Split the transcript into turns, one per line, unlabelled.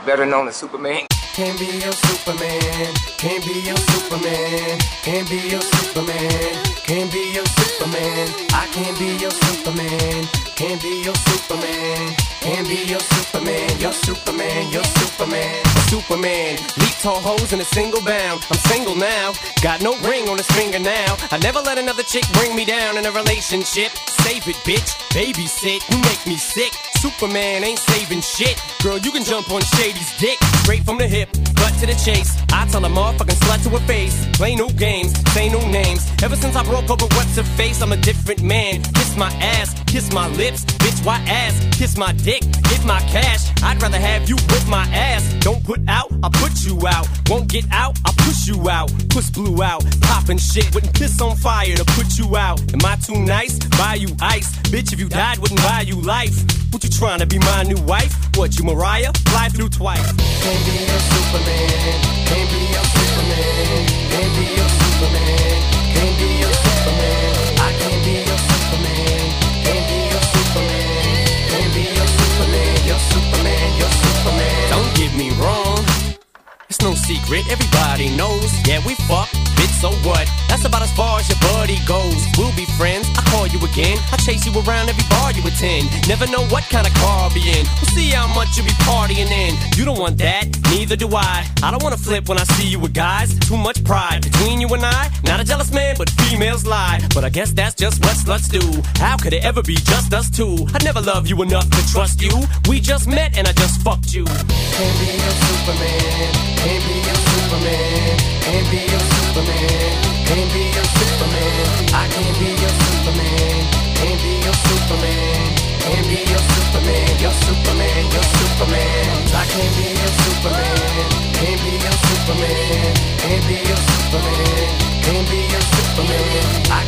better known as Superman.
Can't be your Superman, can't be your Superman, can't be your Superman, can't be your Superman. I can't be your Superman, can't be your Superman, can't be your Superman, your Superman, your Superman. Superman, leap tall hoes in a single bound. I'm single now, got no ring on his finger now. I never let another chick bring me down in a relationship. Save it, bitch, babysit, you make me sick. Superman ain't saving shit. Girl, you can jump on Shady's dick. Straight from the hip, cut to the chase. I tell a motherfucking slut to her face. Play no games, say no names. Ever since I broke up with what's her face, I'm a different man. Kiss my ass, kiss my lips. Bitch, why ass? Kiss my dick, get my cash. I'd rather have you whip my ass. Don't put out, I'll put you out. Won't get out, I'll push you out. Puss blew out, poppin' shit. Wouldn't piss on fire to put you out. Am I too nice? Buy you ice. Bitch, if you died, wouldn't buy you life. What you tryna be my new wife? What, you Mariah? Fly through twice. Can't be your Superman, can't be your Superman, can't be your Superman, can't be your Superman. I can't be your Superman, can't be your Superman, can't be your Superman, your Superman, your Superman. Don't get me wrong, it's no secret, everybody knows. Yeah, we fuck, bitch, so what? That's about as far as your buddy goes. We'll be friends, I'll call you again. I'll chase you around every bar you attend. Never know what kind of car I'll be in. We'll see how much you be partying in. You don't want that, neither do I. I don't wanna flip when I see you with guys. Too much pride between you and I. Not a jealous man, but females lie. But I guess that's just what sluts do. How could it ever be just us two? I'd never love you enough to trust you. We just met and I just fucked you. Can't be your Superman, can't be your Superman, can't be your Superman, can't be your Superman. I can't be your Superman, can't be your Superman, can't be your Superman, your Superman, your Superman. I can't be your Superman, can't be your Superman, can't be your Superman, can't be your Superman. I